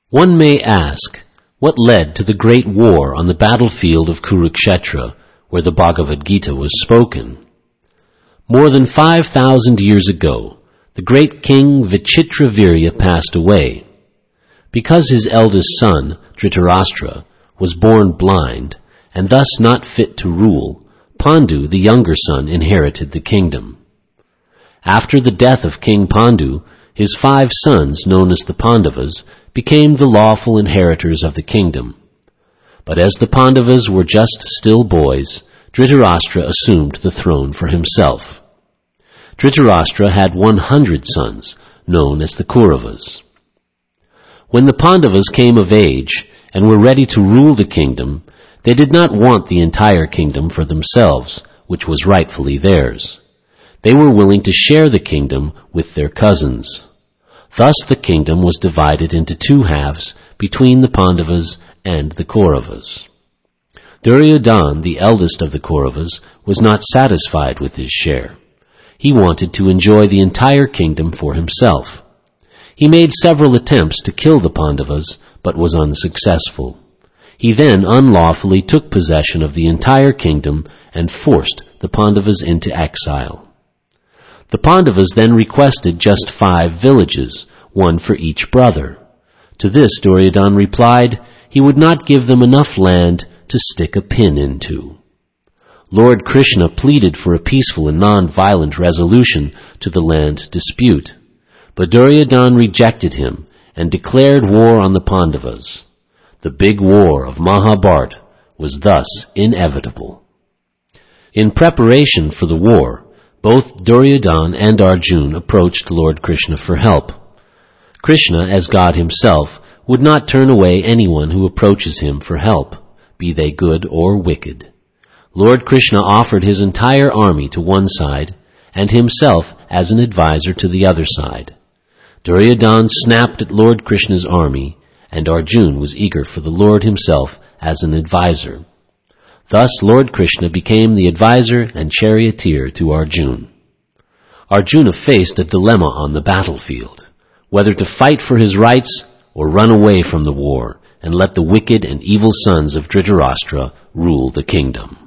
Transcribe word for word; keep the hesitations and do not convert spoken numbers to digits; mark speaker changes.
Speaker 1: One may ask, what led to the great war on the battlefield of Kurukshetra, where the Bhagavad Gita was spoken? More than five thousand years ago, the great king Vichitravirya passed away. Because his eldest son, Dhritarashtra, was born blind, and thus not fit to rule, Pandu, the younger son, inherited the kingdom. After the death of King Pandu, his five sons, known as the Pandavas, became the lawful inheritors of the kingdom. But as the Pandavas were just still boys, Dhritarashtra assumed the throne for himself. Dhritarashtra had one hundred sons, known as the Kauravas. When the Pandavas came of age and were ready to rule the kingdom, they did not want the entire kingdom for themselves, which was rightfully theirs. They were willing to share the kingdom with their cousins. Thus the kingdom was divided into two halves between the Pandavas and the Kauravas. Duryodhana, the eldest of the Kauravas, was not satisfied with his share. He wanted to enjoy the entire kingdom for himself. He made several attempts to kill the Pandavas, but was unsuccessful. He then unlawfully took possession of the entire kingdom and forced the Pandavas into exile. The Pandavas then requested just five villages, one for each brother. To this Duryodhana replied he would not give them enough land to stick a pin into. Lord Krishna pleaded for a peaceful and non-violent resolution to the land dispute, but Duryodhana rejected him and declared war on the Pandavas. The big war of Mahabharata was thus inevitable. In preparation for the war, both Duryodhana and Arjuna approached Lord Krishna for help. Krishna, as God himself, would not turn away anyone who approaches him for help, be they good or wicked. Lord Krishna offered his entire army to one side and himself as an advisor to the other side. Duryodhana snapped at Lord Krishna's army, and Arjuna was eager for the Lord himself as an advisor. Thus Lord Krishna became the advisor and charioteer to Arjuna. Arjuna faced a dilemma on the battlefield, whether to fight for his rights or run away from the war and let the wicked and evil sons of Dhritarashtra rule the kingdom.